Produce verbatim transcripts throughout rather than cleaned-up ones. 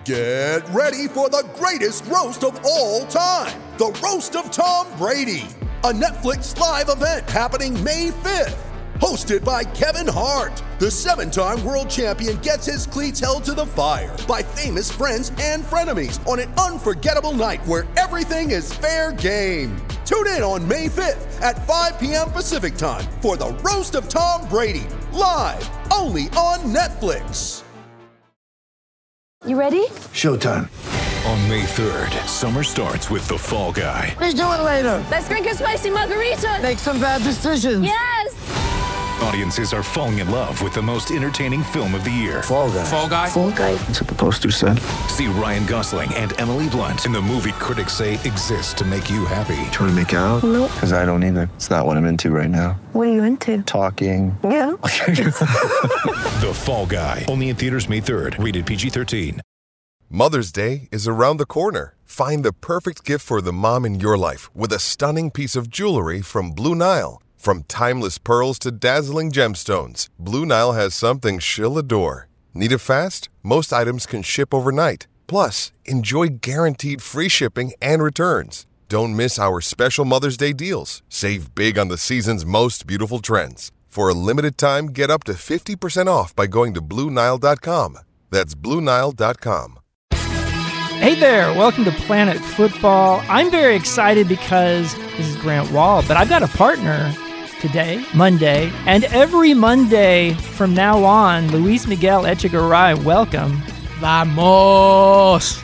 Get ready for the greatest roast of all time, the Roast of Tom Brady, a Netflix live event happening May fifth. Hosted by Kevin Hart, the seven-time world champion gets his cleats held to the fire by famous friends and frenemies on an unforgettable night where everything is fair game. Tune in on May fifth at five p.m. Pacific time for the Roast of Tom Brady, live only on Netflix. You ready? Showtime. On May third, summer starts with The Fall Guy. Let's do it later. Let's drink a spicy margarita. Make some bad decisions. Yes! Audiences are falling in love with the most entertaining film of the year. Fall Guy. Fall Guy? Fall Guy. That's what the poster said. See Ryan Gosling and Emily Blunt in the movie critics say exists to make you happy. Trying to make it out? Nope. Because I don't either. It's not what I'm into right now. What are you into? Talking. Yeah. The Fall Guy. Only in theaters May third. Rated P G thirteen. Mother's Day is around the corner. Find the perfect gift for the mom in your life with a stunning piece of jewelry from Blue Nile. From timeless pearls to dazzling gemstones, Blue Nile has something she'll adore. Need it fast? Most items can ship overnight. Plus, enjoy guaranteed free shipping and returns. Don't miss our special Mother's Day deals. Save big on the season's most beautiful trends. For a limited time, get up to fifty percent off by going to Blue Nile dot com. That's Blue Nile dot com. Hey there, welcome to Planet Football. I'm very excited because this is Grant Wall, but I've got a partner today, Monday, and every Monday from now on, Luis Miguel Echegaray, welcome. Vamos!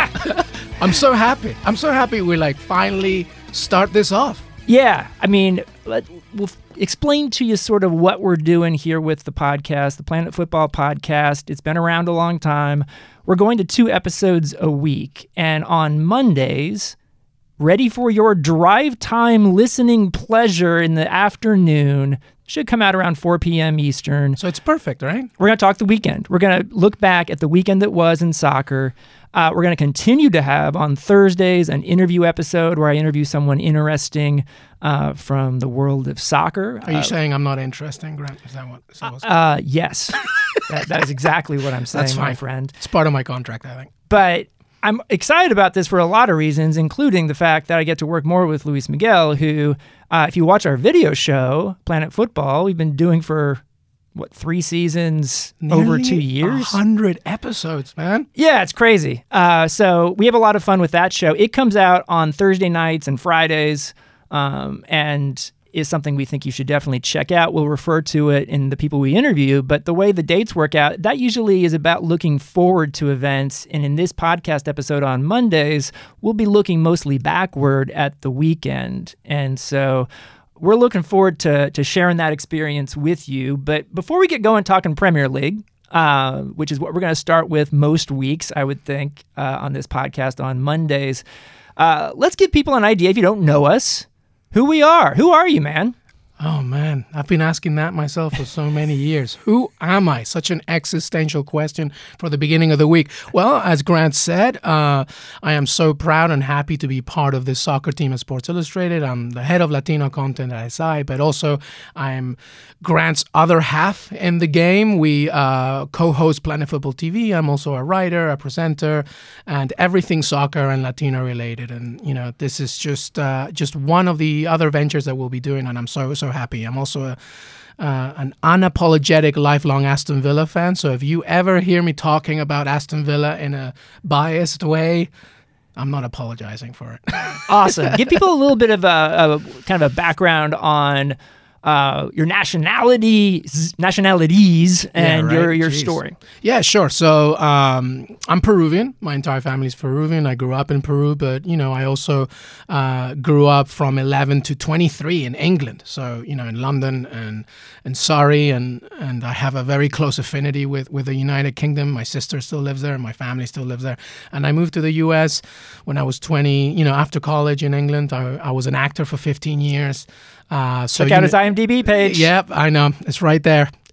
I'm so happy. I'm so happy we like finally start this off. Yeah, I mean, let, we'll explain to you sort of what we're doing here with the podcast, the Planet Football Podcast. It's been around a long time. We're going to two episodes a week, and on Mondays, ready for your drive time listening pleasure in the afternoon, should come out around four p.m. Eastern. So it's perfect, right? We're going to talk the weekend. We're going to look back at the weekend that was in soccer. Uh, we're going to continue to have on Thursdays an interview episode where I interview someone interesting uh, from the world of soccer. Are you uh, saying I'm not interesting, Grant? Is that what? Is that what uh, yes. that, that is exactly what I'm saying, That's fine. my friend. It's part of my contract, I think. But I'm excited about this for a lot of reasons, including the fact that I get to work more with Luis Miguel, who, uh, if you watch our video show, Planet Football, we've been doing for, what, three seasons, Nearly over two years? one hundred episodes, man. Yeah, it's crazy. Uh, so we have a lot of fun with that show. It comes out on Thursday nights and Fridays, um, and is something we think you should definitely check out. We'll refer to it in the people we interview, but the way the dates work out, that usually is about looking forward to events. And in this podcast episode on Mondays, we'll be looking mostly backward at the weekend. And so we're looking forward to, to sharing that experience with you. But before we get going talking Premier League, uh, which is what we're going to start with most weeks, I would think, uh, on this podcast on Mondays, uh, let's give people an idea, if you don't know us, who we are. Who are you, man? Oh, man. I've been asking that myself for so many years. Who am I? Such an existential question for the beginning of the week. Well, as Grant said, uh, I am so proud and happy to be part of this soccer team at Sports Illustrated. I'm the head of Latino content at S I, but also I'm Grant's other half in the game. We uh, co-host Planet Football T V. I'm also a writer, a presenter, and everything soccer and Latino related. And, you know, this is just uh, just one of the other ventures that we'll be doing, and I'm so, so happy. I'm also a, uh, an unapologetic lifelong Aston Villa fan. So if you ever hear me talking about Aston Villa in a biased way, I'm not apologizing for it. Awesome. Give people a little bit of a, a kind of a background on uh, your nationality, nationalities, and yeah, right? your your Jeez. story. Yeah, sure. So um, I'm Peruvian. My entire family's Peruvian. I grew up in Peru, but you know, I also uh, grew up from eleven to twenty-three in England. So you know, in London and and Surrey, and and I have a very close affinity with with the United Kingdom. My sister still lives there. My family still lives there. And I moved to the U S when I was twenty. You know, after college in England, I, I was an actor for fifteen years. Uh, so Check out you his know, I M D B page. Yep, I know. It's right there.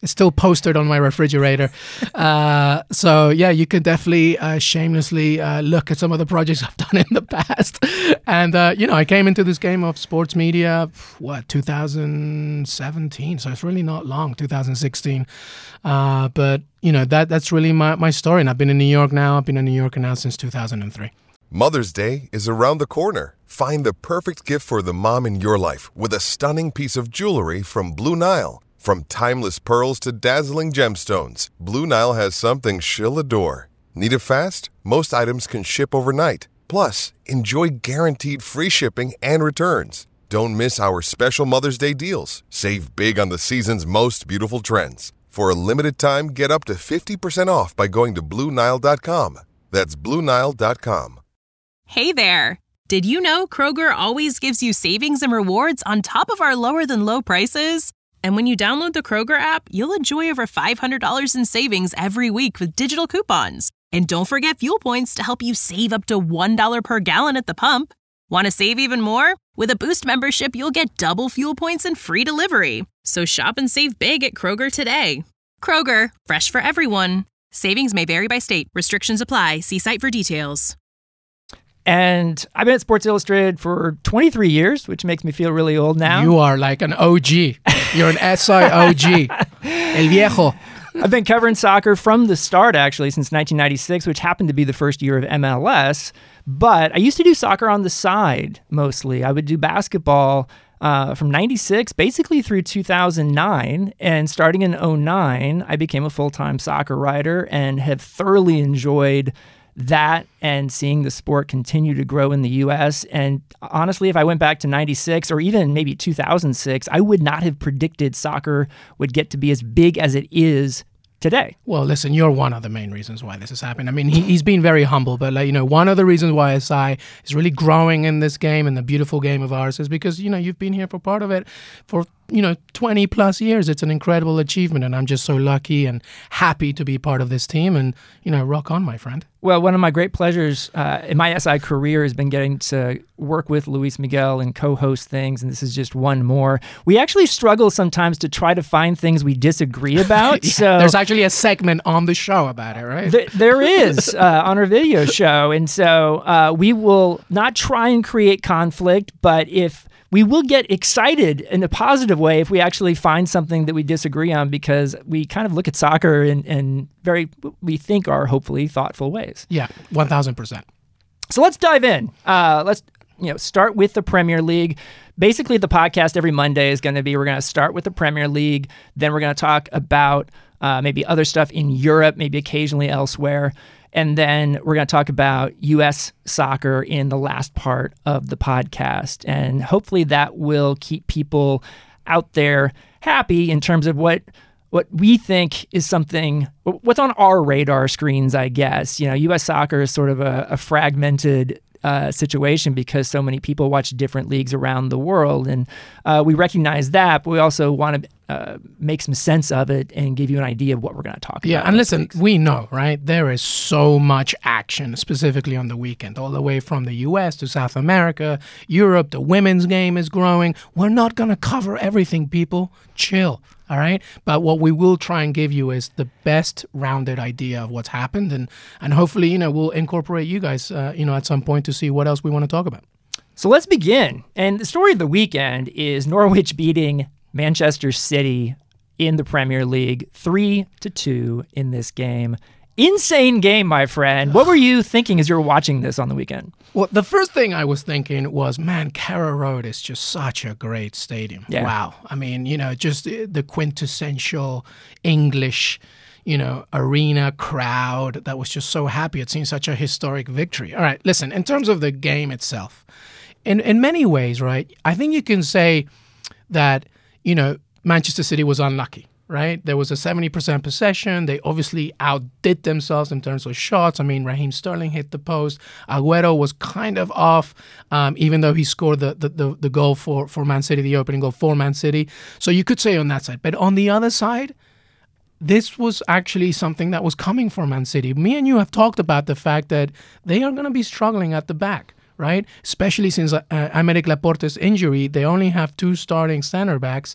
It's still posted on my refrigerator. uh, so yeah, you can definitely uh, shamelessly uh, look at some of the projects I've done in the past. And uh, you know, I came into this game of sports media, what, two thousand seventeen. So it's really not long, two thousand sixteen. Uh, but you know, that that's really my, my story. And I've been in New York now. I've been in New York now since two thousand three. Mother's Day is around the corner. Find the perfect gift for the mom in your life with a stunning piece of jewelry from Blue Nile. From timeless pearls to dazzling gemstones, Blue Nile has something she'll adore. Need it fast? Most items can ship overnight. Plus, enjoy guaranteed free shipping and returns. Don't miss our special Mother's Day deals. Save big on the season's most beautiful trends. For a limited time, get up to fifty percent off by going to Blue Nile dot com. That's Blue Nile dot com. Hey there! Did you know Kroger always gives you savings and rewards on top of our lower-than-low prices? And when you download the Kroger app, you'll enjoy over five hundred dollars in savings every week with digital coupons. And don't forget fuel points to help you save up to one dollar per gallon at the pump. Want to save even more? With a Boost membership, you'll get double fuel points and free delivery. So shop and save big at Kroger today. Kroger, fresh for everyone. Savings may vary by state. Restrictions apply. See site for details. And I've been at Sports Illustrated for twenty-three years, which makes me feel really old now. You are like an O G. You're an S I O G. El viejo. I've been covering soccer from the start, actually, since nineteen ninety-six, which happened to be the first year of M L S. But I used to do soccer on the side, mostly. I would do basketball uh, from ninety-six, basically through two thousand nine. And starting in oh nine, I became a full-time soccer writer and have thoroughly enjoyed that and seeing the sport continue to grow in the U S. And honestly, if I went back to ninety-six or even maybe two thousand six, I would not have predicted soccer would get to be as big as it is today. Well, listen, you're one of the main reasons why this has happened. I mean, he, he's been very humble, but like, you know, one of the reasons why S I is really growing in this game and the beautiful game of ours is because, you know, you've been here for part of it for, you know, twenty plus years. It's an incredible achievement, and I'm just so lucky and happy to be part of this team. And, you know, rock on, my friend. Well, one of my great pleasures uh, in my S I career has been getting to work with Luis Miguel and co-host things, and this is just one more. We actually struggle sometimes to try to find things we disagree about. Yeah, so there's actually a segment on the show about it, right? Th- there is uh, on our video show, and so uh, we will not try and create conflict, but if we will get excited in a positive way if we actually find something that we disagree on, because we kind of look at soccer in, in very, we think are hopefully thoughtful ways. Yeah, one thousand percent. So let's dive in. Uh, let's you know start with the Premier League. Basically, the podcast every Monday is going to be, we're going to start with the Premier League, then we're going to talk about uh, maybe other stuff in Europe, maybe occasionally elsewhere. And then we're going to talk about U S soccer in the last part of the podcast. And hopefully that will keep people out there happy in terms of what what we think is something, what's on our radar screens, I guess. You know, U S soccer is sort of a, a fragmented uh, situation because so many people watch different leagues around the world. And uh, we recognize that, but we also want to uh, make some sense of it and give you an idea of what we're going to talk yeah, about. Yeah, and listen, weeks. we know, right? There is so much action, specifically on the weekend, all the way from the U S to South America, Europe. The women's game is growing. We're not going to cover everything, people. Chill. All right. But what we will try and give you is the best rounded idea of what's happened. And, and hopefully, you know, we'll incorporate you guys, uh, you know, at some point to see what else we want to talk about. So let's begin. And the story of the weekend is Norwich beating Manchester City in the Premier League three to two in this game. Insane game, my friend. What were you thinking as you were watching this on the weekend? Well, the first thing I was thinking was, man, Carrow Road is just such a great stadium. Yeah. Wow. I mean, you know, just the quintessential English, you know, arena crowd that was just so happy at seeing such a historic victory. All right, listen, in terms of the game itself, in, in many ways, right, I think you can say that, you know, Manchester City was unlucky. Right? There was a seventy percent possession. They obviously outdid themselves in terms of shots. I mean, Raheem Sterling hit the post. Aguero was kind of off, um, even though he scored the, the, the, the goal for, for Man City, the opening goal for Man City. So you could say on that side. But on the other side, this was actually something that was coming for Man City. Me and you have talked about the fact that they are going to be struggling at the back. Right? Especially since uh, Aymeric Laporte's injury, they only have two starting center backs.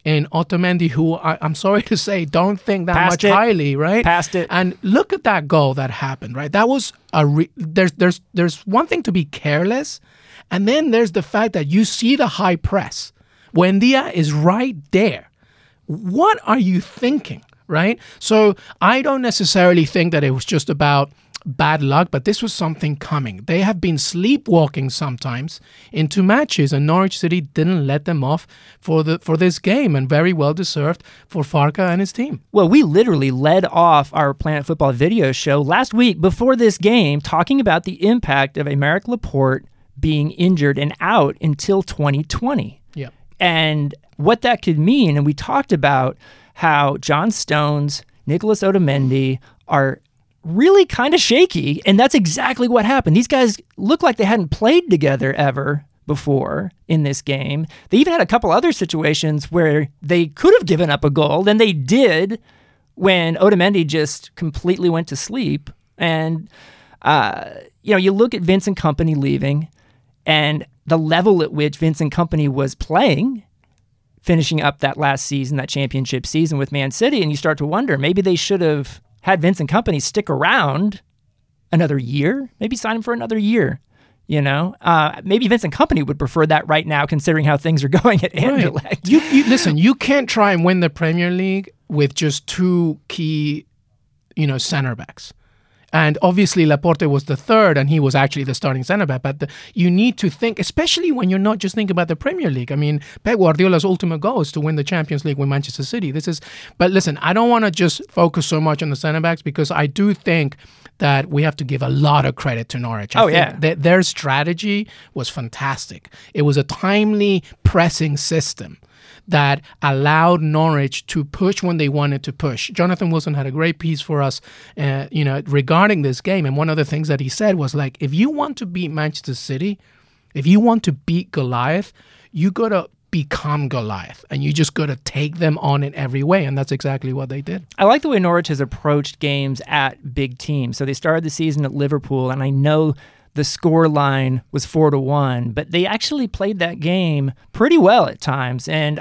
in Otamendi, who I, I'm sorry to say, don't think that Passed much it. highly, right? Passed it. And look at that goal that happened, right? That was a re- there's there's there's one thing to be careless, and then there's the fact that you see the high press. Buendia is right there. What are you thinking, right? So I don't necessarily think that it was just about bad luck, but this was something coming. They have been sleepwalking sometimes into matches, and Norwich City didn't let them off for the for this game, and very well deserved for Farka and his team. Well, we literally led off our Planet Football video show last week before this game talking about the impact of Aymeric Laporte being injured and out until twenty twenty. Yeah. And what that could mean, and we talked about how John Stones, Nicholas Otamendi are really kind of shaky, and that's exactly what happened. These guys look like they hadn't played together ever before in this game. They even had a couple other situations where they could have given up a goal, and they did when Otamendi just completely went to sleep. And, uh, you know, you look at Vincent Kompany leaving and the level at which Vincent Kompany was playing, finishing up that last season, that championship season with Man City, and you start to wonder, maybe they should have had Vincent Kompany stick around another year, maybe sign him for another year, you know? Uh, maybe Vincent Kompany would prefer that right now, considering how things are going at Anderlecht. Right. You, you, listen, you can't try and win the Premier League with just two key, you know, center backs. And obviously Laporte was the third, and he was actually the starting centre back. But the, you need to think, especially when you're not just thinking about the Premier League. I mean, Pep Guardiola's ultimate goal is to win the Champions League with Manchester City. This is, but listen, I don't want to just focus so much on the centre backs, because I do think that we have to give a lot of credit to Norwich. I oh think yeah, th- their strategy was fantastic. It was a timely pressing system that allowed Norwich to push when they wanted to push. Jonathan Wilson had a great piece for us, uh, you know, regarding this game. And one of the things that he said was like, if you want to beat Manchester City, if you want to beat Goliath, you got to become Goliath, and you just got to take them on in every way. And that's exactly what they did. I like the way Norwich has approached games at big teams. So they started the season at Liverpool, and I know the score line was four to one, but they actually played that game pretty well at times. And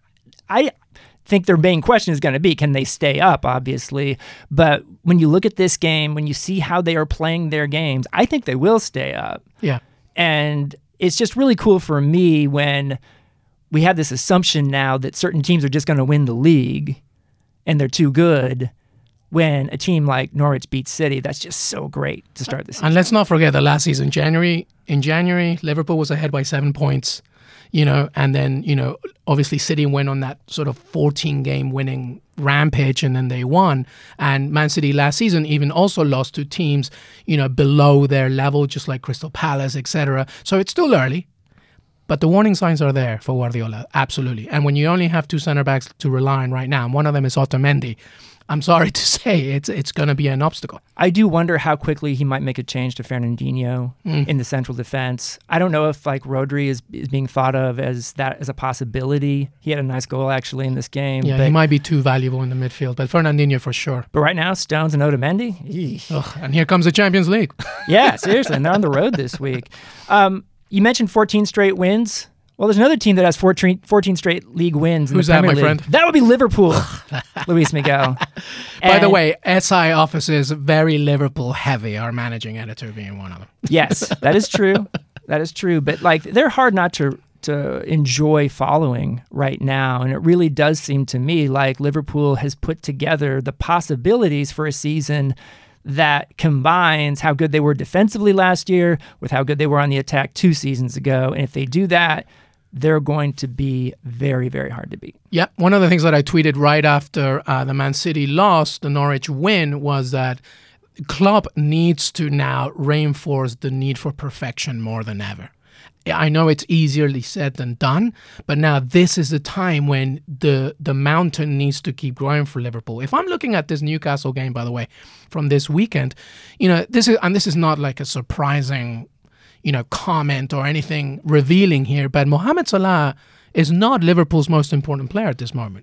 I think their main question is going to be, can they stay up, obviously? But when you look at this game, when you see how they are playing their games, I think they will stay up. Yeah. And it's just really cool for me when we have this assumption now that certain teams are just going to win the league and they're too good. When a team like Norwich beats City, that's just so great to start the season. And let's not forget the last season, January. In January, Liverpool was ahead by seven points, you know, and then, you know, obviously City went on that sort of fourteen-game winning rampage, and then they won. And Man City last season even also lost to teams, you know, below their level, just like Crystal Palace, et cetera. So it's still early, but the warning signs are there for Guardiola, absolutely. And when you only have two centre-backs to rely on right now, and one of them is Otamendi, I'm sorry to say, it's it's going to be an obstacle. I do wonder how quickly he might make a change to Fernandinho mm. in the central defense. I don't know if like Rodri is, is being thought of as that as a possibility. He had a nice goal actually in this game. Yeah, but, he might be too valuable in the midfield, but Fernandinho for sure. But right now, Stones and Otamendi. Ugh, and here comes the Champions League. Yeah, seriously, and they're on the road this week. Um, you mentioned fourteen straight wins. Well, there's another team that has fourteen, fourteen straight league wins in Who's the Premier that, my League. friend? That would be Liverpool, Luis Miguel. By And the way, S I offices, very Liverpool heavy, our managing editor being one of them. Yes, that is true. That is true. But like, they're hard not to to enjoy following right now. And it really does seem to me like Liverpool has put together the possibilities for a season that combines how good they were defensively last year with how good they were on the attack two seasons ago. And if they do that, they're going to be very, very hard to beat. Yeah, one of the things that I tweeted right after uh, the Man City loss, the Norwich win, was that Klopp needs to now reinforce the need for perfection more than ever. I know it's easily said than done, but now this is the time when the the mountain needs to keep growing for Liverpool. If I'm looking at this Newcastle game, by the way, from this weekend, you know, this is and this is not like a surprising, you know, comment or anything revealing here, but Mohamed Salah is not Liverpool's most important player at this moment.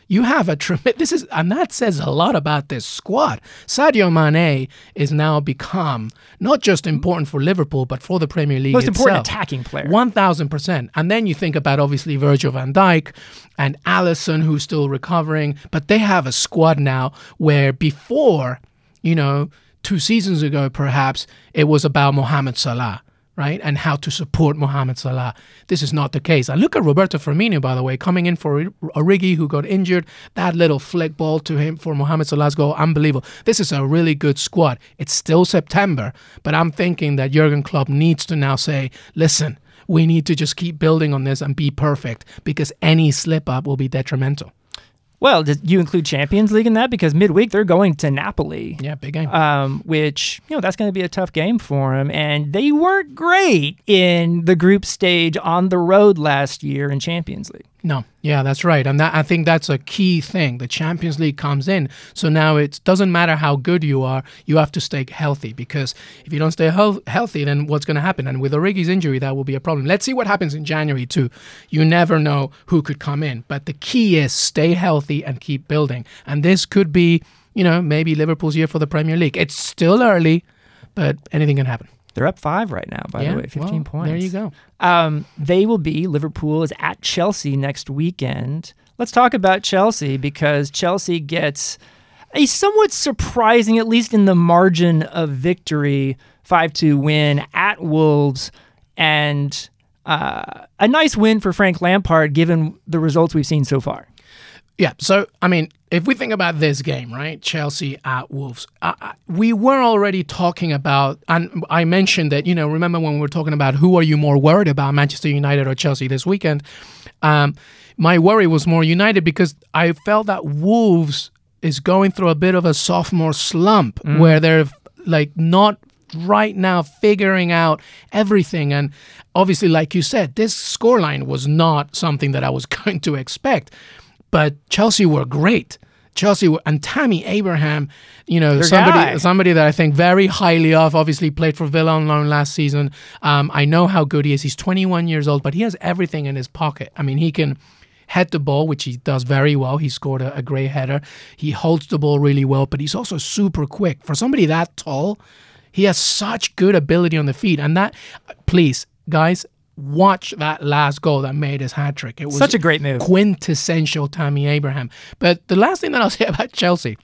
You have a tremendous, this is, and that says a lot about this squad. Sadio Mane is now become not just important for Liverpool, but for the Premier League Most itself. important attacking player. one thousand percent. And then you think about, obviously, Virgil van Dijk and Alisson, who's still recovering. But they have a squad now where before, you know, two seasons ago, perhaps, it was about Mohamed Salah, right? And how to support Mohamed Salah. This is not the case. And look at Roberto Firmino, by the way, coming in for Origi, who got injured. That little flick ball to him for Mohamed Salah's goal, unbelievable. This is a really good squad. It's still September, but I'm thinking that Jurgen Klopp needs to now say, listen, we need to just keep building on this and be perfect, because any slip-up will be detrimental. Well, did you include Champions League in that? Because midweek they're going to Napoli. Yeah, big game. Um, which, you know, that's going to be a tough game for them. And they weren't great in the group stage on the road last year in Champions League. No, yeah, that's right. And that, I think that's a key thing. The Champions League comes in. So now it doesn't matter how good you are, you have to stay healthy, because if you don't stay he- healthy, then what's going to happen? And with Origi's injury, that will be a problem. Let's see what happens in January too. You never know who could come in. But the key is stay healthy and keep building. And this could be, you know, maybe Liverpool's year for the Premier League. It's still early, but anything can happen. They're up five right now, by yeah, the way, fifteen well, points. There you go. Um, they will be, Liverpool is at Chelsea next weekend. Let's talk about Chelsea, because Chelsea gets a somewhat surprising, at least in the margin of victory, five two win at Wolves, and uh, a nice win for Frank Lampard given the results we've seen so far. Yeah, so, I mean, if we think about this game, right, Chelsea at Wolves, uh, we were already talking about, and I mentioned that, you know, remember when we were talking about who are you more worried about, Manchester United or Chelsea this weekend? Um, my worry was more United, because I felt that Wolves is going through a bit of a sophomore slump mm. where they're, like, not right now figuring out everything. And obviously, like you said, this scoreline was not something that I was going to expect. But Chelsea were great. Chelsea were, and Tammy Abraham, you know, Your somebody guy. somebody that I think very highly of, obviously played for Villa on loan last season. Um, I know how good he is. He's twenty-one years old, but he has everything in his pocket. I mean, he can head the ball, which he does very well. He scored a, a great header. He holds the ball really well, but he's also super quick. For somebody that tall, he has such good ability on the feet. And that, please, guys, watch that last goal that made his hat-trick. It was such a great move. Quintessential Tammy Abraham. But the last thing that I'll say about Chelsea,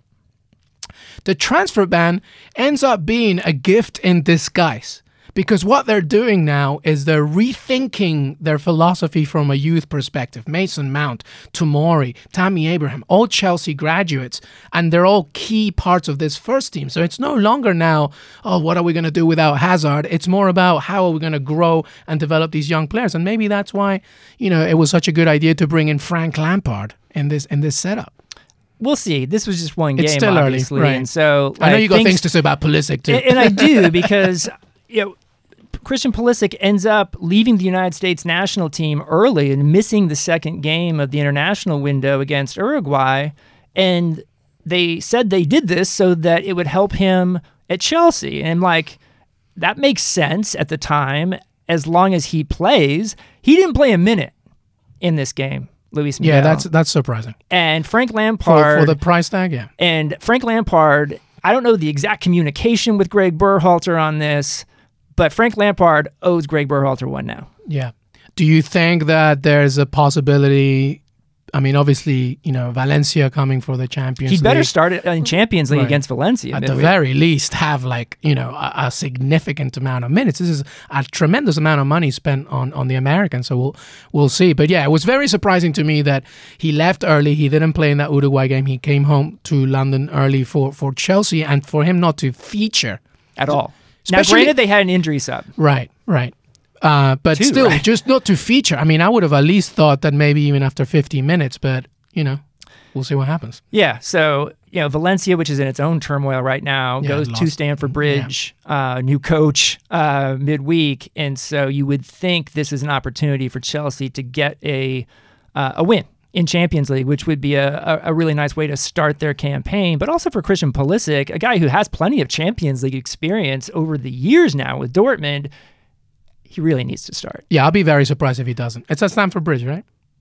the transfer ban ends up being a gift in disguise. Because what they're doing now is they're rethinking their philosophy from a youth perspective. Mason Mount, Tomori, Tammy Abraham, all Chelsea graduates, and they're all key parts of this first team. So it's no longer now, oh, what are we going to do without Hazard? It's more about how are we going to grow and develop these young players. And maybe that's why, you know, it was such a good idea to bring in Frank Lampard in this in this setup. We'll see. This was just one It's game, still obviously. early, right. And so, I know like, you got things, things to say about Pulisic too. And I do, because, you know, Christian Pulisic ends up leaving the United States national team early and missing the second game of the international window against Uruguay. And they said they did this so that it would help him at Chelsea. And I'm like, that makes sense at the time, as long as he plays. He didn't play a minute in this game, Luis Miguel. Yeah, that's that's surprising. And Frank For, Lampard... for the price tag, yeah. And Frank Lampard, I don't know the exact communication with Greg Berhalter on this, but Frank Lampard owes Greg Berhalter one now. Yeah. Do you think that there's a possibility? I mean, obviously, you know, Valencia coming for the Champions League. He'd better start it in Champions League Right. against Valencia. At midweek. the very least, have like, you know, a, a significant amount of minutes. This is a tremendous amount of money spent on, on the Americans, so we'll we'll see. But yeah, it was very surprising to me that he left early. He didn't play in that Uruguay game. He came home to London early for, for Chelsea, and for him not to feature At all. Now, Especially- granted, they had an injury sub. Right, right. Uh, but Two, still, right? just not to feature. I mean, I would have at least thought that maybe even after fifteen minutes, but, you know, we'll see what happens. Yeah, so, you know, Valencia, which is in its own turmoil right now, Yeah, goes lost. to Stamford Bridge, uh, new coach uh, midweek. And so you would think this is an opportunity for Chelsea to get a uh, a win in Champions League, which would be a, a, a really nice way to start their campaign. But also for Christian Pulisic, a guy who has plenty of Champions League experience over the years now with Dortmund, he really needs to start. Yeah, I'll be very surprised if he doesn't. It's at Stamford Bridge, right?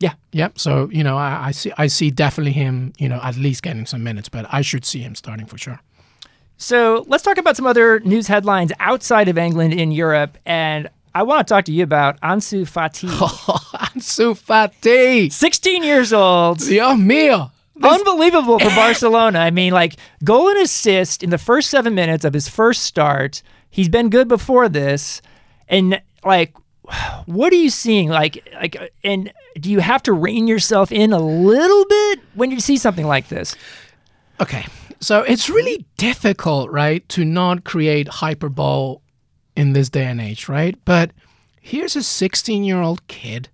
Yeah. Yep. So, you know, I, I see I see definitely him, you know, at least getting some minutes, but I should see him starting for sure. So let's talk about some other news headlines outside of England in Europe. And I want to talk to you about Ansu Fati. Ansu Fati. sixteen years old. Dios mío. Unbelievable for Barcelona. I mean, like, goal and assist in the first seven minutes of his first start. He's been good before this. And, like, what are you seeing? Like, like, and do you have to rein yourself in a little bit when you see something like this? Okay. So it's really difficult, right, to not create hyperbole in this day and age, right? But here's a sixteen-year-old kid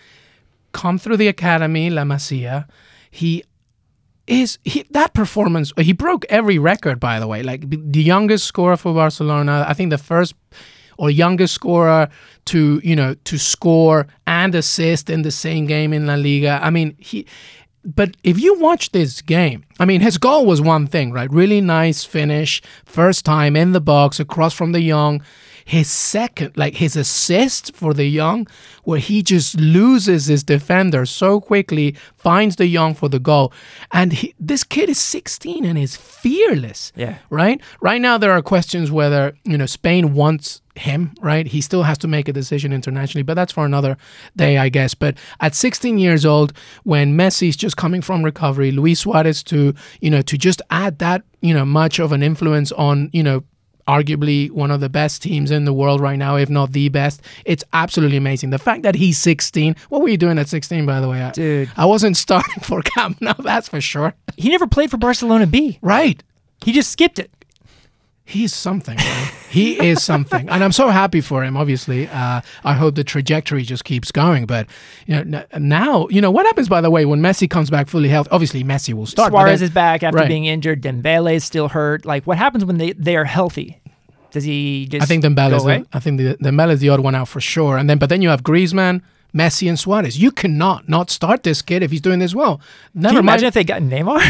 come through the academy, La Masia. He is he, that performance. He broke every record, by the way. Like the youngest scorer for Barcelona. I think the first or youngest scorer to you know to score and assist in the same game in La Liga. I mean he. But if you watch this game, I mean, his goal was one thing, right? Really nice finish, first time in the box, across from the Young. His second, like his assist for the Young, where he just loses his defender so quickly, finds the Young for the goal. And he, this kid is sixteen and is fearless, yeah. right? Right now, there are questions whether, you know, Spain wants him, right? He still has to make a decision internationally, but that's for another day, I guess. But at sixteen years old, when Messi's just coming from recovery, Luis Suarez to, you know, to just add that, you know, much of an influence on, you know, arguably one of the best teams in the world right now, if not the best. It's absolutely amazing. The fact that he's sixteen. What were you doing at sixteen, by the way? I, Dude. I wasn't starting for Camp Nou, that's for sure. He never played for Barcelona B. Right. He just skipped it. He's something, right? He is something. And I'm so happy for him, obviously. Uh, I hope the trajectory just keeps going. But you know, n- now, you know, what happens, by the way, when Messi comes back fully healthy? Obviously, Messi will start. Suarez then, is back after right. being injured. Dembele is still hurt. Like, what happens when they, they are healthy? Does he just I think Dembele go is away? the, I think the, Dembele is the odd one out for sure. And then, but then you have Griezmann, Messi, and Suarez. You cannot not start this kid if he's doing this well. Never Can you mind. imagine if they got Neymar?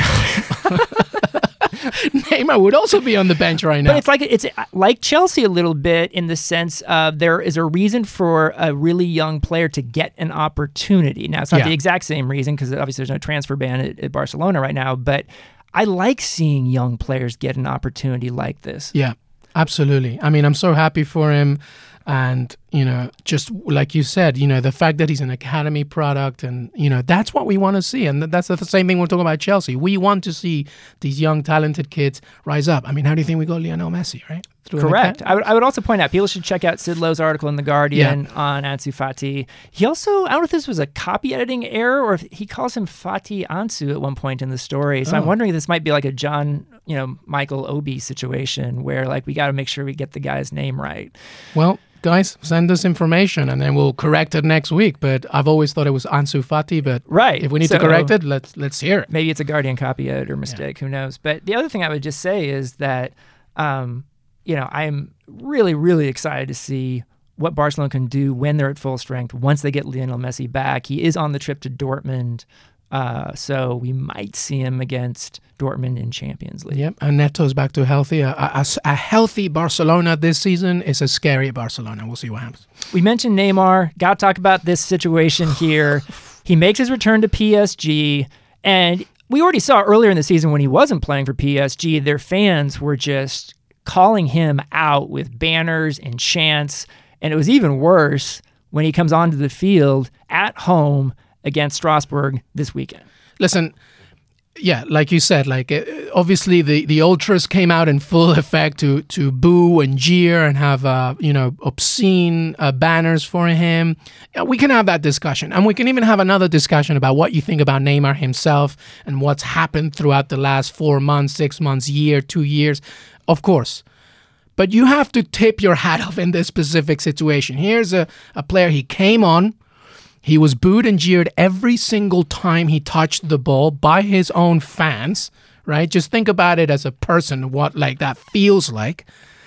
Neymar would also be on the bench right now. But it's like it's like Chelsea a little bit in the sense of there is a reason for a really young player to get an opportunity. Now, it's not Yeah. the exact same reason because obviously there's no transfer ban at, at Barcelona right now, but I like seeing young players get an opportunity like this. Yeah, absolutely. I mean, I'm so happy for him. And, you know, just like you said, you know, the fact that he's an academy product and, you know, that's what we want to see. And that's the same thing we're talking about Chelsea. We want to see these young, talented kids rise up. I mean, how do you think we got Lionel Messi, right? Through an Correct. acad- I would, I would also point out, people should check out Sid Lowe's article in The Guardian Yeah. on Ansu Fati. He also, I don't know if this was a copy editing error or if he calls him Fati Ansu at one point in the story. So Oh. I'm wondering if this might be like a John, you know, Michael Obi situation where like we got to make sure we get the guy's name right. Well, guys, send us information and then we'll correct it next week. But I've always thought it was Ansu Fati. But Right. if we need So- to correct it, let's let's hear it. Maybe it's a Guardian copy editor mistake. Who knows? But the other thing I would just say is that, um, you know, I'm really, really excited to see what Barcelona can do when they're at full strength, once they get Lionel Messi back. He is on the trip to Dortmund, uh, so we might see him against Dortmund in Champions League. Yep, and Neto's back to healthy. A, a, a healthy Barcelona this season is a scary Barcelona. We'll see what happens. We mentioned Neymar. Got to talk about this situation here. He makes his return to P S G, and we already saw earlier in the season when he wasn't playing for P S G, their fans were just calling him out with banners and chants, and it was even worse when he comes onto the field at home against Strasbourg this weekend. Listen, yeah, like you said, like uh, obviously the, the ultras came out in full effect to to boo and jeer and have uh, you know obscene uh, banners for him. Yeah, we can have that discussion, and we can even have another discussion about what you think about Neymar himself and what's happened throughout the last four months, six months, year, two years, of course. But you have to tip your hat off in this specific situation. Here's a, a player, he came on. He was booed and jeered every single time he touched the ball by his own fans, right? Just think about it as a person, what like that feels like.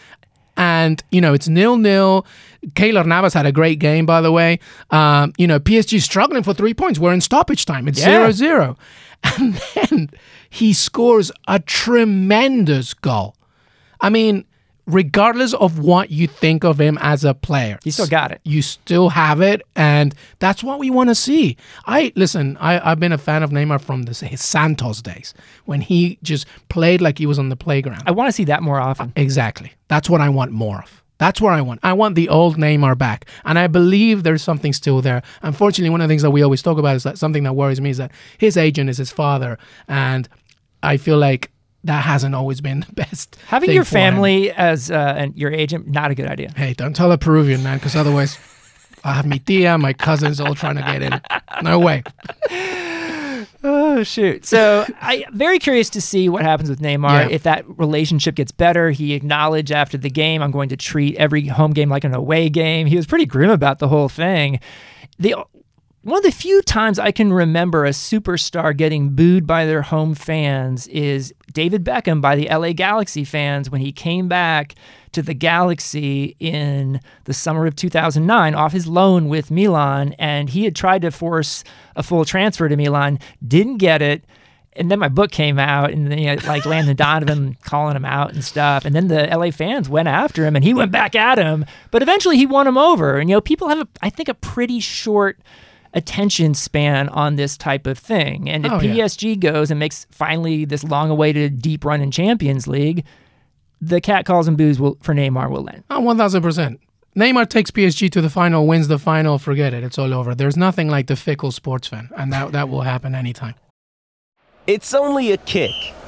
And, you know, it's nil-nil. Keylor Navas had a great game, by the way. Um, you know, P S G struggling for three points. We're in stoppage time. It's Yeah. zero-zero. And then he scores a tremendous goal. I mean, regardless of what you think of him as a player. He still got it. You still have it, and that's what we want to see. I listen, I, I've been a fan of Neymar from the, his Santos days, when he just played like he was on the playground. I want to see that more often. Exactly. That's what I want more of. That's what I want. I want the old Neymar back. And I believe there's something still there. Unfortunately, one of the things that we always talk about is that something that worries me is that his agent is his father, and I feel like that hasn't always been the best. Having thing your for family him. as uh, and your agent, not a good idea. Hey, don't tell a Peruvian, man, because otherwise I'll have mi tia, my cousins all trying to get in. No way. Oh, shoot. So I'm very curious to see what happens with Neymar. Yeah. If that relationship gets better. He acknowledged after the game, I'm going to treat every home game like an away game. He was pretty grim about the whole thing. The One of the few times I can remember a superstar getting booed by their home fans is David Beckham by the L A Galaxy fans when he came back to the Galaxy in the summer of two thousand nine off his loan with Milan, and he had tried to force a full transfer to Milan, didn't get it. And then my book came out, and then you know, like Landon Donovan calling him out and stuff. And then the L A fans went after him, and he went back at him. But eventually he won him over. And, you know, people have, a, I think, a pretty short attention span on this type of thing. And if Oh, yeah. P S G goes and makes finally this long-awaited deep run in Champions League, the cat calls and boos will, for Neymar will end. Oh, one thousand percent. Neymar takes P S G to the final, wins the final, forget it. It's all over. There's nothing like the fickle sports fan, and that, that will happen anytime. It's only a kick,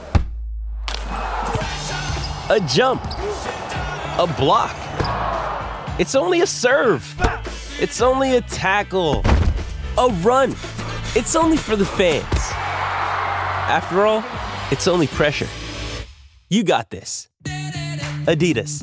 a jump, a block. It's only a serve. It's only a tackle, a run. It's only for the fans. After all, it's only pressure. You got this. Adidas.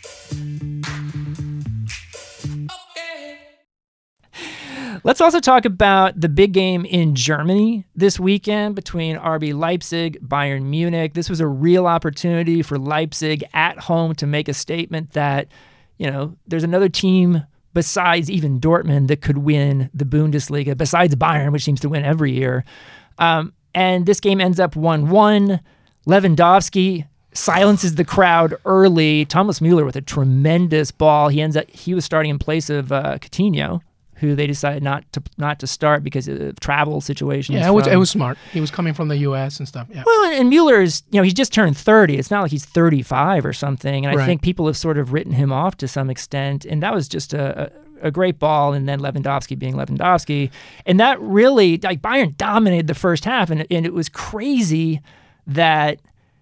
Let's also talk about the big game in Germany this weekend between R B Leipzig, Bayern Munich. This was a real opportunity for Leipzig at home to make a statement that, you know, there's another team besides even Dortmund that could win the Bundesliga, besides Bayern, which seems to win every year. Um, and this game ends up one one. Lewandowski silences the crowd early. Thomas Müller with a tremendous ball. He ends up, he was starting in place of uh, Coutinho, who they decided not to not to start because of travel situations. Yeah, it was, from- it was smart. He was coming from the U S and stuff. Yeah. Well, and, and Mueller's, you know, he's just turned thirty. It's not like he's thirty-five or something. And I Right. think people have sort of written him off to some extent. And that was just a, a, a great ball. And then Lewandowski being Lewandowski. And that really, like, Bayern dominated the first half. And, and it was crazy that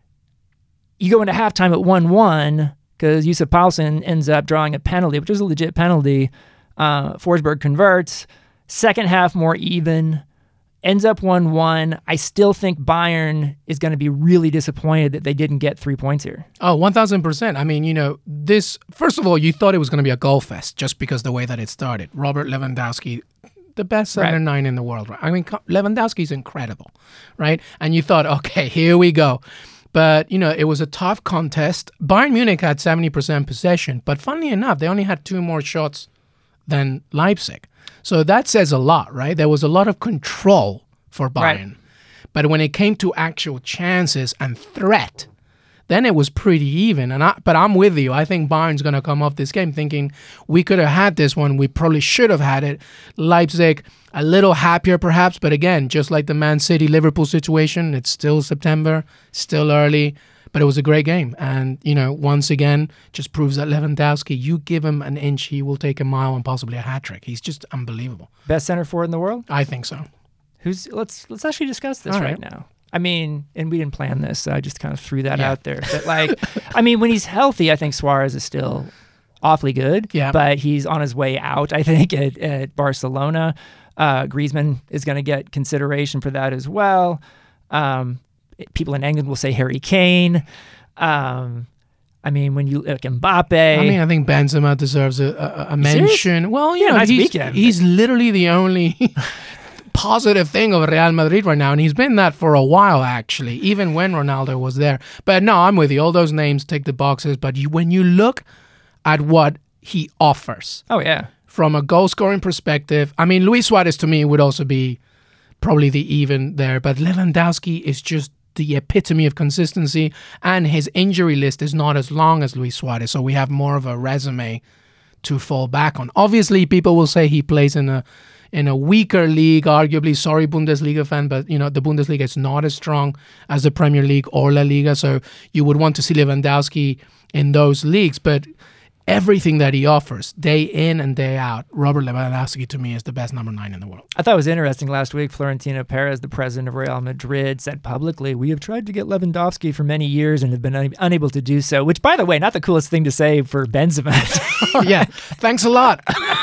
you go into halftime at one one because Yusuf Paulsen ends up drawing a penalty, which was a legit penalty. Uh, Forsberg converts. Second half more even. Ends up one one. I still think Bayern is going to be really disappointed that they didn't get three points here. Oh, one thousand percent. I mean, you know, this, first of all, you thought it was going to be a goal fest just because the way that it started. Robert Lewandowski, the best center Right. nine in the world. Right? I mean, Co- Lewandowski's incredible, right? And you thought, okay, here we go. But, you know, it was a tough contest. Bayern Munich had seventy percent possession, but funnily enough, they only had two more shots than Leipzig. So that says a lot, right? There was a lot of control for Bayern. Right. But when it came to actual chances and threat, then it was pretty even. And I, but I'm with you. I think Bayern's going to come off this game thinking we could have had this one. We probably should have had it. Leipzig, a little happier perhaps. But again, just like the Man City-Liverpool situation, it's still September, still early. But it was a great game. And, you know, once again, just proves that Lewandowski, you give him an inch, he will take a mile and possibly a hat trick. He's just unbelievable. Best center forward in the world? I think so. Who's let's let's actually discuss this All right. right. now. I mean, and we didn't plan this, so I just kind of threw that Yeah. out there. But like, I mean, when he's healthy, I think Suarez is still awfully good. Yeah. But he's on his way out, I think, at, at Barcelona. Uh, Griezmann is going to get consideration for that as well. Um, people in England will say Harry Kane. Um, I mean, when you look Mbappe. I mean, I think Benzema deserves a, a, a serious? mention. Well, you Yeah, know, nice he's, weekend. he's literally the only positive thing of Real Madrid right now, and he's been that for a while, actually, even when Ronaldo was there. But no, I'm with you. All those names tick the boxes, but you, when you look at what he offers Oh, yeah. from a goal-scoring perspective, I mean, Luis Suarez to me would also be probably the even there, but Lewandowski is just the epitome of consistency, and his injury list is not as long as Luis Suarez, so we have more of a resume to fall back on. Obviously, people will say he plays in a in a weaker league, arguably. Sorry, Bundesliga fan, but you know the Bundesliga is not as strong as the Premier League or La Liga, so you would want to see Lewandowski in those leagues. But everything that he offers, day in and day out, Robert Lewandowski to me is the best number nine in the world. I thought it was interesting last week, Florentino Perez, the president of Real Madrid, said publicly, "We have tried to get Lewandowski for many years and have been un- unable to do so," which, by the way, not the coolest thing to say for Benzema. Yeah, thanks a lot.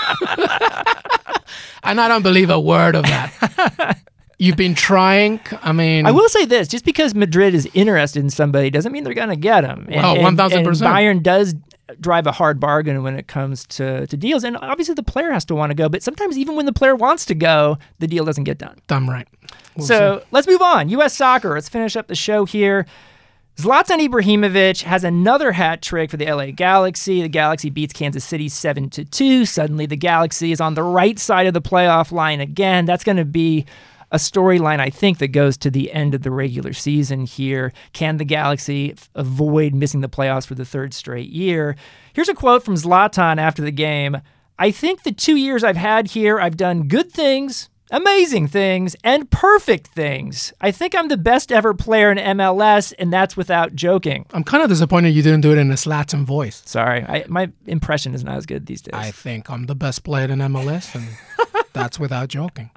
And I don't believe a word of that. You've been trying. I mean, I will say this: just because Madrid is interested in somebody doesn't mean they're going to get him. And, well, one thousand percent. Bayern does drive a hard bargain when it comes to, to deals, and obviously the player has to want to go. But sometimes, even when the player wants to go, the deal doesn't get done. Damn right. We'll so see. Let's move on. U S soccer. Let's finish up the show here. Zlatan Ibrahimovic has another hat trick for the L A Galaxy. The Galaxy beats Kansas City seven to two. Suddenly, the Galaxy is on the right side of the playoff line again. That's going to be a storyline, I think, that goes to the end of the regular season here. Can the Galaxy f- avoid missing the playoffs for the third straight year? Here's a quote from Zlatan after the game. "I think the two years I've had here, I've done good things, amazing things, and perfect things. I think I'm the best ever player in M L S, and that's without joking." I'm kind of disappointed you didn't do it in a Zlatan voice. Sorry, I, my impression is not as good these days. I think I'm the best player in M L S, and that's without joking.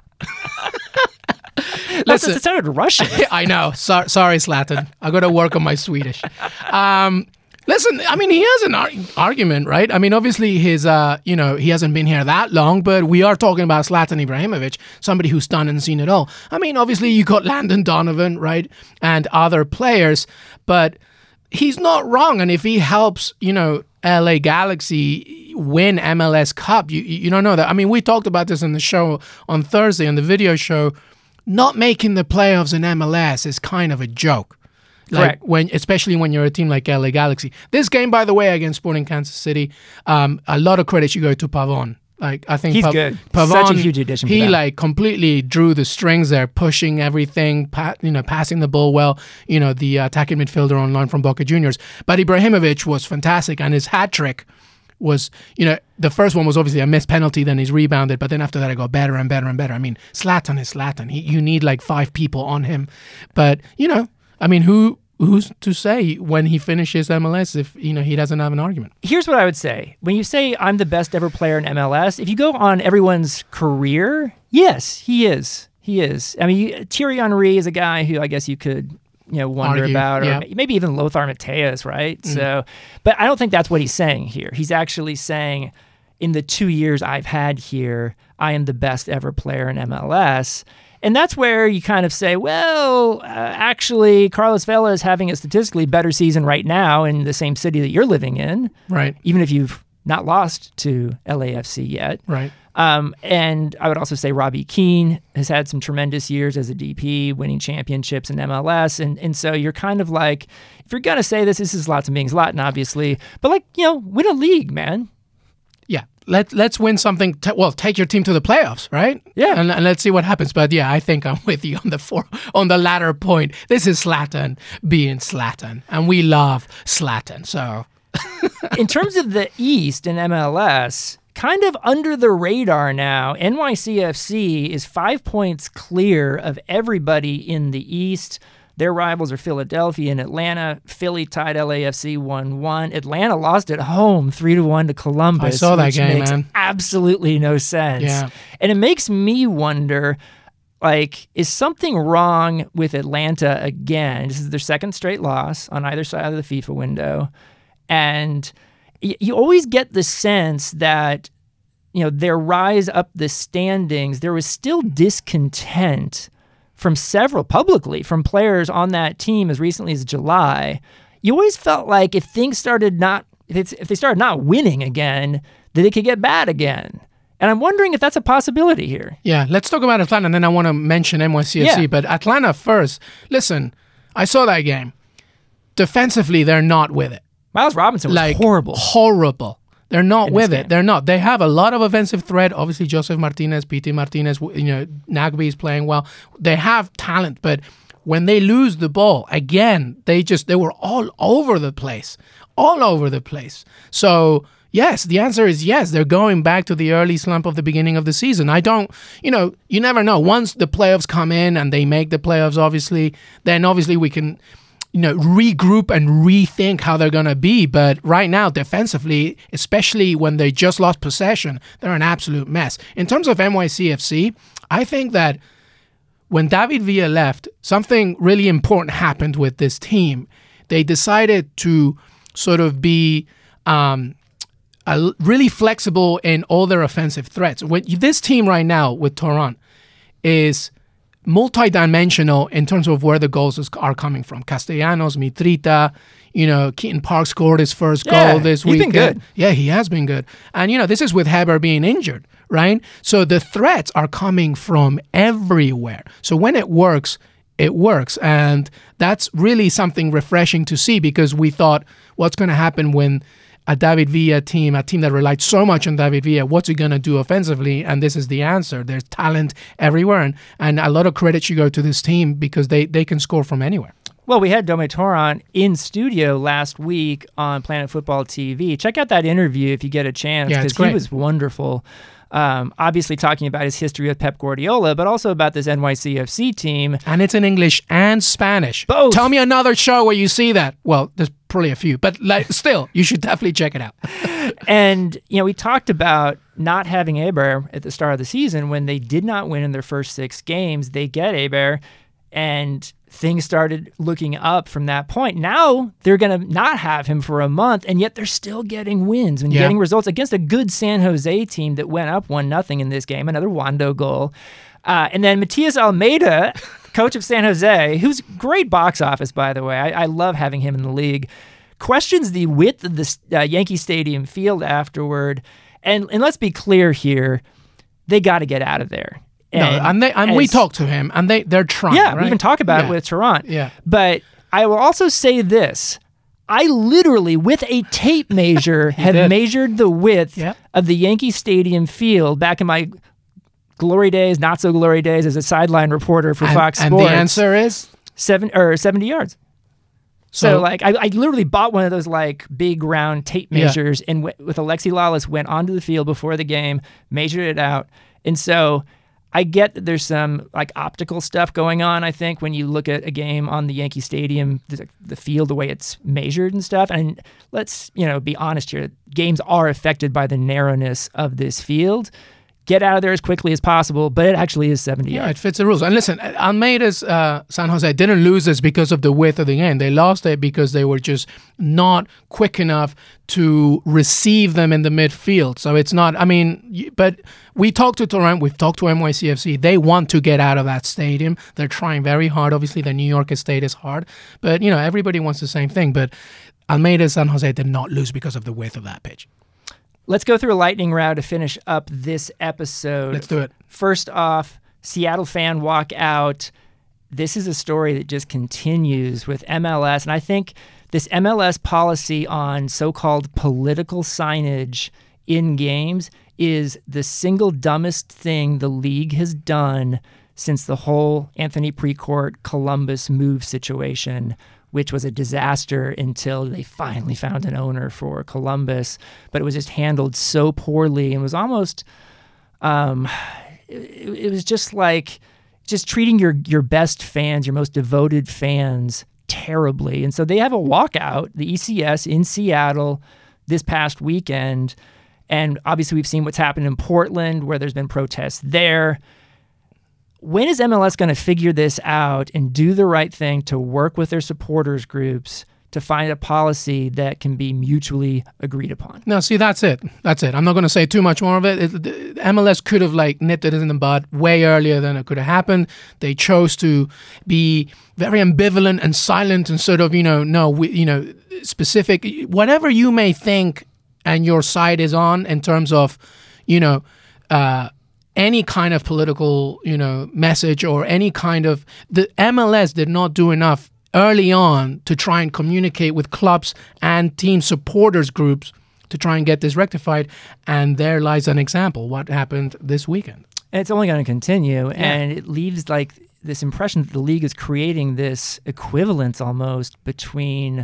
Listen, it sounded Russian. I know. So, sorry, Zlatan. I got to work on my Swedish. Um, listen, I mean, he has an ar- argument, right? I mean, obviously, his, uh, you know, he hasn't been here that long, but we are talking about Zlatan Ibrahimovic, somebody who's done and seen it all. I mean, obviously, you got Landon Donovan, right, and other players, but he's not wrong. And if he helps, you know, L A Galaxy win M L S Cup, you you don't know that. I mean, we talked about this in the show on Thursday, on the video show. Not making the playoffs in M L S is kind of a joke. Like Correct. when, especially when you're a team like L A Galaxy. This game, by the way, against Sporting Kansas City, um, a lot of credit should go to Pavon. Like I think He's Pa- good. Pavon, Such a huge addition for He them. like completely drew the strings there, pushing everything, pa- you know, passing the ball well. You know, the attacking midfielder on loan from Boca Juniors. But Ibrahimovic was fantastic, and his hat trick was, you know, the first one was obviously a missed penalty, then he's rebounded, but then after that it got better and better and better. I mean, Zlatan is Zlatan. He, you need like five people on him. But, you know, I mean, who who's to say when he finishes M L S if, you know, he doesn't have an argument? Here's what I would say. When you say I'm the best ever player in M L S, if you go on everyone's career, yes, he is. He is. I mean, you, Thierry Henry is a guy who I guess you could, you know, wonder Argue, about, or yeah. maybe even Lothar Matthäus, right? Mm. So, but I don't think that's what he's saying here. He's actually saying, in the two years I've had here, I am the best ever player in M L S. And that's where you kind of say, well, uh, actually, Carlos Vela is having a statistically better season right now in the same city that you're living in. Right. Even if you've not lost to L A F C yet. Right. Um, and I would also say Robbie Keane has had some tremendous years as a D P, winning championships in M L S. And and so you're kind of like, if you're going to say this, this is Zlatan being Zlatan, obviously. But, like, you know, win a league, man. Yeah. Let, let's win something. T- well, take your team to the playoffs, right? Yeah. And, and let's see what happens. But, yeah, I think I'm with you on the for, on the latter point. This is Zlatan being Zlatan. And we love Zlatan. So... In terms of the East and M L S, kind of under the radar now, N Y C F C is five points clear of everybody in the East. Their rivals are Philadelphia and Atlanta. Philly tied L A F C one one. Atlanta lost at home three to one to Columbus. I saw that which game, makes man. absolutely no sense. Yeah. And it makes me wonder, like, is something wrong with Atlanta again? This is their second straight loss on either side of the FIFA window. And y- you always get the sense that, you know, their rise up the standings, there was still discontent from several publicly, from players on that team as recently as July. You always felt like if things started not, if, it's, if they started not winning again, that it could get bad again. And I'm wondering if that's a possibility here. Yeah, let's talk about Atlanta, and then I want to mention N Y C F C. Yeah. But Atlanta first. Listen, I saw that game. Defensively, they're not with it. Miles Robinson was like horrible. Horrible. They're not in with this it. game. They're not. They have a lot of offensive threat. Obviously, Joseph Martinez, P T Martinez, you know, Nagby is playing well. They have talent, but when they lose the ball, again, they just, they were all over the place, all over the place. So, yes, the answer is yes. They're going back to the early slump of the beginning of the season. I don't, you know, you never know. Once the playoffs come in and they make the playoffs, obviously, then obviously we can, you know, regroup and rethink how they're going to be. But right now, defensively, especially when they just lost possession, they're an absolute mess. In terms of N Y C F C, I think that when David Villa left, something really important happened with this team. They decided to sort of be um, a, really flexible in all their offensive threats. When, this team right now with Torrent is multi-dimensional in terms of where the goals are coming from. Castellanos, Mitrita, you know, Keaton Park scored his first yeah, goal this he's week. He's been good. Yeah, he has been good. And, you know, this is with Heber being injured, right? So the threats are coming from everywhere. So when it works, it works. And that's really something refreshing to see, because we thought, what's going to happen when a David Villa team, a team that relied so much on David Villa, what's he going to do offensively? And this is the answer. There's talent everywhere. And, and a lot of credit should go to this team, because they, they can score from anywhere. Well, we had Dome Torrent in studio last week on Planet Football T V. Check out that interview if you get a chance, because yeah, he was wonderful. Um, obviously talking about his history with Pep Guardiola, but also about this N Y C F C team. And it's in English and Spanish. Both. Tell me another show where you see that. Well, there's probably a few, but like, still, you should definitely check it out. And, you know, we talked about not having Heber at the start of the season. When they did not win in their first six games, they get Heber, and things started looking up from that point. Now they're going to not have him for a month, and yet they're still getting wins and yeah. getting results against a good San Jose team that went up one nothing in this game, another Wando goal. Uh, and then Matias Almeida, coach of San Jose, who's great box office, by the way. I, I love having him in the league, questions the width of the uh, Yankee Stadium field afterward. And, and let's be clear here, they got to get out of there. And, no, and, they, and as, we talked to him, and they, they're trying, Yeah, right? we even talk about yeah. it with Torrent. Yeah. But I will also say this. I literally, with a tape measure, have did. measured the width yeah. of the Yankee Stadium field back in my glory days, not so glory days, as a sideline reporter for and, Fox and Sports. And the answer is? Seven, or seventy yards. So, so like, I, I literally bought one of those, like, big round tape measures, yeah. and w- with Alexi Lalas went onto the field before the game, measured it out. And so I get that there's some like optical stuff going on, I think, when you look at a game on the Yankee Stadium, the, the field, the way it's measured and stuff. And let's, you know, be honest here. Games are affected by the narrowness of this field. Get out of there as quickly as possible, but it actually is seventy yeah, yards. It fits the rules. And listen, Almeida's uh, San Jose didn't lose this because of the width of the game. They lost it because they were just not quick enough to receive them in the midfield. So it's not, I mean, but we talked to Torrent, we've talked to N Y C F C. They want to get out of that stadium. They're trying very hard. Obviously, the New York estate is hard. But, you know, everybody wants the same thing. But Almeida San Jose did not lose because of the width of that pitch. Let's go through a lightning round to finish up this episode. Let's do it. First off, Seattle fan walk out. This is a story that just continues with M L S. And I think this M L S policy on so-called political signage in games is the single dumbest thing the league has done since the whole Anthony Precourt Columbus move situation, which was a disaster until they finally found an owner for Columbus. But it was just handled so poorly and was almost, um, it, it was just like just treating your, your best fans, your most devoted fans terribly. And so they have a walkout, the E C S in Seattle this past weekend. And obviously we've seen what's happened in Portland, where there's been protests there. When is M L S going to figure this out and do the right thing to work with their supporters groups to find a policy that can be mutually agreed upon? No, see, that's it. That's it. I'm not going to say too much more of it. it the, M L S could have like nipped it in the bud way earlier than it could have happened. They chose to be very ambivalent and silent and sort of, you know, no, we, you know, specific, whatever you may think and your side is on in terms of, you know, uh, any kind of political, you know, message or any kind of, the M L S did not do enough early on to try and communicate with clubs and team supporters groups to try and get this rectified. And there lies an example, what happened this weekend. And it's only going to continue. Yeah. And it leaves like this impression that the league is creating this equivalence almost between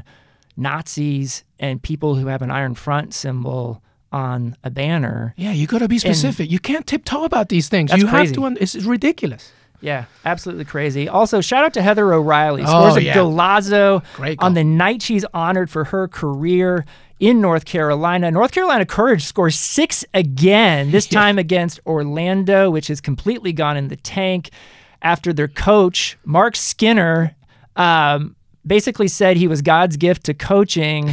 Nazis and people who have an Iron Front symbol on a banner. Yeah, you got to be specific. And you can't tiptoe about these things. That's you crazy. have to. Un- it's ridiculous. Yeah, absolutely crazy. Also, shout out to Heather O'Reilly. Oh, Scores a yeah. golazo Great goal. on the night she's honored for her career in North Carolina. North Carolina Courage scores six again, this Yeah. time against Orlando, which has completely gone in the tank after their coach, Mark Skinner, um, basically said he was God's gift to coaching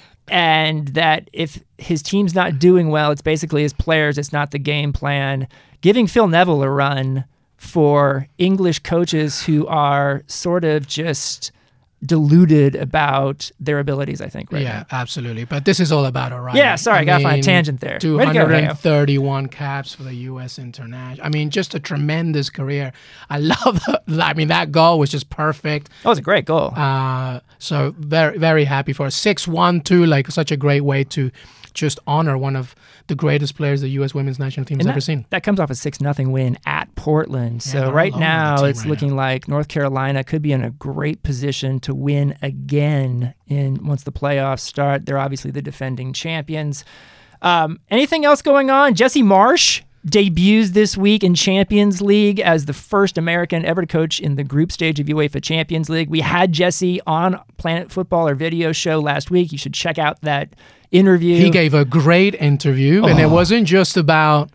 and that if his team's not doing well, it's basically his players, it's not the game plan, giving Phil Neville a run for English coaches who are sort of just deluded about their abilities, I think, right yeah, now. absolutely. But this is all about O'Reilly. Yeah, sorry, I got to find a tangent there. two Way to go, hundred thirty-one caps for the U S International. I mean, just a tremendous career. I love, I mean, that goal was just perfect. That was a great goal. Uh, so very, very happy for six one two, like such a great way to just honor one of the greatest players the U S women's national team has And ever that, seen. That comes off a six nothing win at Portland. Yeah, So they're right all over now, the team it's right looking now. like North Carolina could be in a great position to win again in once the playoffs start. They're obviously the defending champions. Um, anything else going on? Jesse Marsh debuts this week in Champions League as the first American ever to coach in the group stage of UEFA Champions League. We had Jesse on Planet Football, our video show last week. You should check out that interview. He gave a great interview, and Oh. it wasn't just about,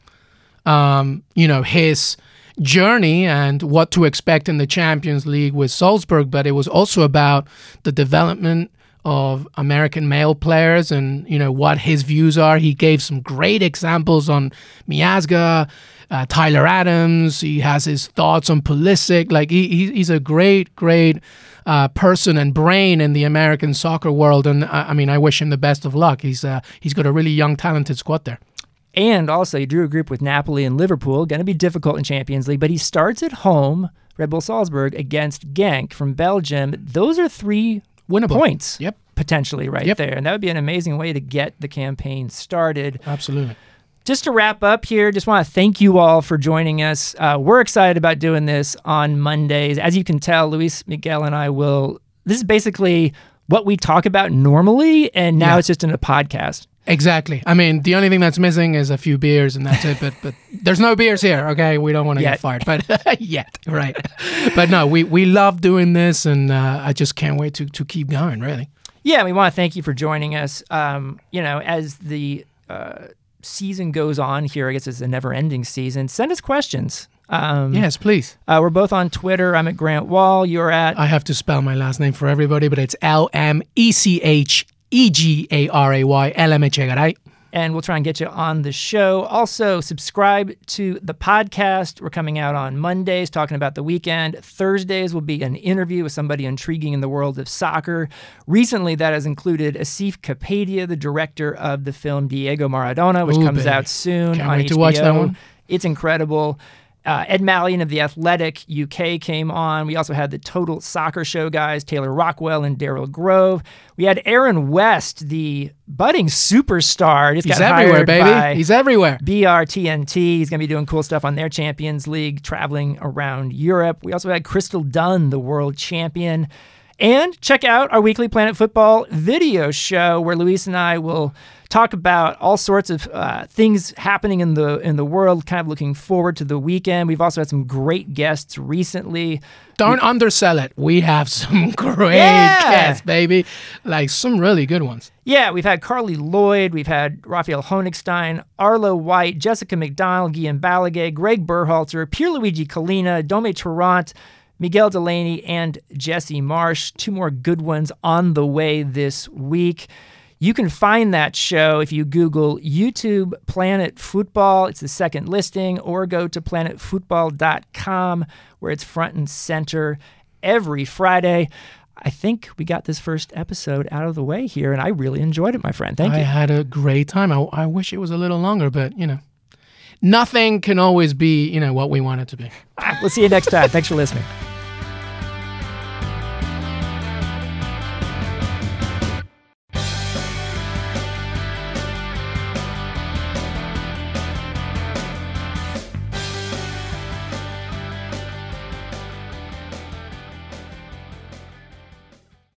um, you know, his journey and what to expect in the Champions League with Salzburg, but it was also about the development of American male players and, you know, what his views are. He gave some great examples on Miazga, uh, Tyler Adams. He has his thoughts on Pulisic. Like, he, he he's a great, great uh, person and brain in the American soccer world. And, I, I mean, I wish him the best of luck. He's uh, he's got a really young, talented squad there. And also, he drew a group with Napoli and Liverpool. Going to be difficult in Champions League, but he starts at home, Red Bull Salzburg, against Genk from Belgium. Those are three Winnable points, Yep. potentially right Yep. there. And that would be an amazing way to get the campaign started. Absolutely. Just to wrap up here, just want to thank you all for joining us. Uh, we're excited about doing this on Mondays. As you can tell, Luis Miguel and I will, this is basically what we talk about normally, and now Yeah. it's just in a podcast. Exactly. I mean, the only thing that's missing is a few beers, and that's it. But but there's no beers here, okay? We don't want to Yet. get fired, but yet, right? But no, we we love doing this, and uh, I just can't wait to to keep going. Really. Yeah, we want to thank you for joining us. Um, you know, as the uh, season goes on here, I guess it's a never-ending season. Send us questions. Um, Yes, please. Uh, we're both on Twitter. I'm at Grant Wall. You're at. I have to spell my last name for everybody, but it's L M E C H E G A R A Y L M Echegaray. And we'll try and get you on the show. Also, subscribe to the podcast. We're coming out on Mondays talking about the weekend. Thursdays will be an interview with somebody intriguing in the world of soccer. Recently, that has included Asif Kapadia, the director of the film Diego Maradona, which Ooh, comes baby. out soon Can't on wait H B O. to watch that one. It's incredible. Uh, Ed Mallion of The Athletic U K came on. We also had the Total Soccer Show guys, Taylor Rockwell and Daryl Grove. We had Aaron West, the budding superstar. Just He's got everywhere, hired baby. by He's everywhere. B R T N T. He's going to be doing cool stuff on their Champions League, traveling around Europe. We also had Crystal Dunn, the world champion. And check out our weekly Planet Football video show where Luis and I will talk about all sorts of uh, things happening in the in the world, kind of looking forward to the weekend. We've also had some great guests recently. Don't we, undersell it. We have some great yeah. guests, baby. Like some really good ones. Yeah, we've had Carly Lloyd, we've had Raphael Honigstein, Arlo White, Jessica McDonald, Guillaume Balaguer, Greg Berhalter, Pierluigi Collina, Dome Tarrant, Miguel Delaney, and Jesse Marsh. Two more good ones on the way this week. You can find that show if you Google YouTube Planet Football. It's the second listing, or go to planet football dot com where it's front and center every Friday. I think we got this first episode out of the way here, and I really enjoyed it, my friend. Thank I you. I had a great time. I, I wish it was a little longer, but, you know, nothing can always be, you know, what we want it to be. We'll see you next time. Thanks for listening.